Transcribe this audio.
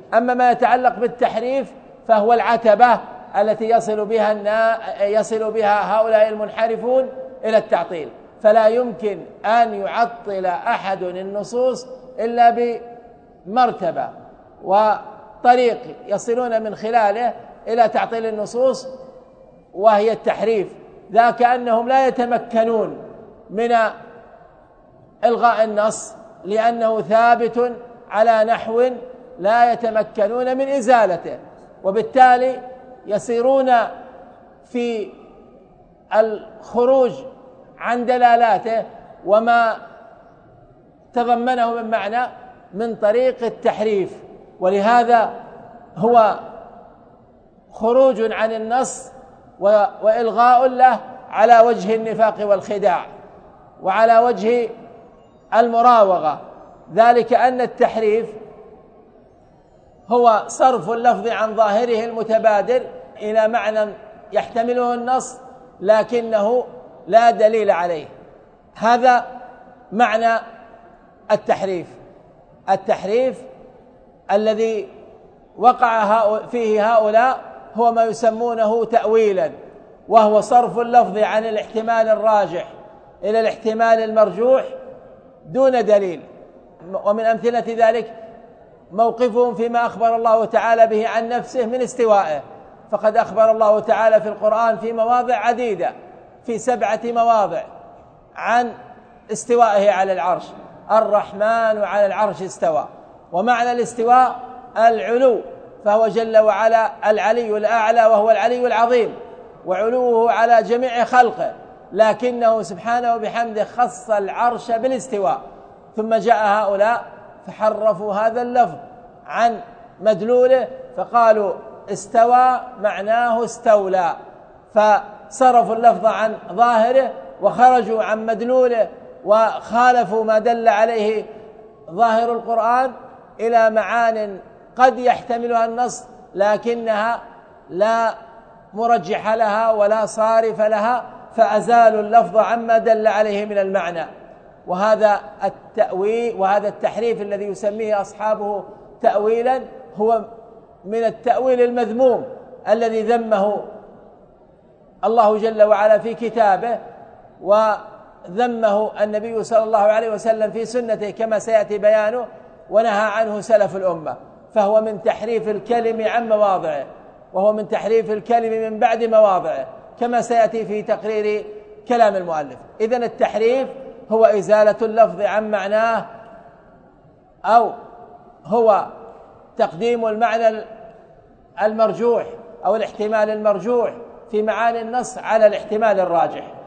أما ما يتعلق بالتحريف فهو العتبة التي يصل بها هؤلاء المنحرفون إلى التعطيل، فلا يمكن أن يعطل أحد النصوص إلا بمرتبة وطريق يصلون من خلاله إلى تعطيل النصوص، وهي التحريف، ذاك أنهم لا يتمكنون من إلغاء النص لأنه ثابت على نحو لا يتمكنون من إزالته، وبالتالي يصيرون في الخروج عن دلالاته وما تضمنه من معنى من طريق التحريف. ولهذا هو خروج عن النص وإلغاء له على وجه النفاق والخداع وعلى وجه المراوغة، ذلك أن التحريف هو صرف اللفظ عن ظاهره المتبادر إلى معنى يحتمله النص لكنه لا دليل عليه. هذا معنى التحريف الذي وقع فيه هؤلاء هو ما يسمونه تأويلا، وهو صرف اللفظ عن الاحتمال الراجح إلى الاحتمال المرجوح دون دليل. ومن أمثلة ذلك موقفهم فيما أخبر الله تعالى به عن نفسه من استوائه، فقد أخبر الله تعالى في القرآن في مواضع عديدة، في 7 مواضع، عن استوائه على العرش. الرحمن على العرش استوى، ومعنى الاستواء العلو، فهو جل وعلا العلي الأعلى وهو العلي العظيم، وعلوه على جميع خلقه، لكنه سبحانه وبحمده خص العرش بالاستواء. ثم جاء هؤلاء فحرفوا هذا اللفظ عن مدلوله فقالوا استوى معناه استولى، فصرفوا اللفظ عن ظاهره وخرجوا عن مدلوله وخالفوا ما دل عليه ظاهر القرآن إلى معان قد يحتملها النص لكنها لا مرجح لها ولا صارف لها، فأزالوا اللفظ عما دل عليه من المعنى. وهذا التأويل وهذا التحريف الذي يسميه أصحابه تأويلا هو من التأويل المذموم الذي ذمه الله جل وعلا في كتابه، وذمه النبي صلى الله عليه وسلم في سنته كما سيأتي بيانه، ونهى عنه سلف الأمة. فهو من تحريف الكلم عن مواضعه، وهو من تحريف الكلم من بعد مواضعه كما سيأتي في تقرير كلام المؤلف. إذن التحريف هو إزالة اللفظ عن معناه، أو هو تقديم المعنى المرجوح أو الاحتمال المرجوح في معاني النص على الاحتمال الراجح.